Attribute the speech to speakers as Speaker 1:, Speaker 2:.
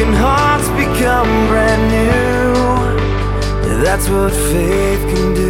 Speaker 1: broken hearts become brand new. That's what faith can do.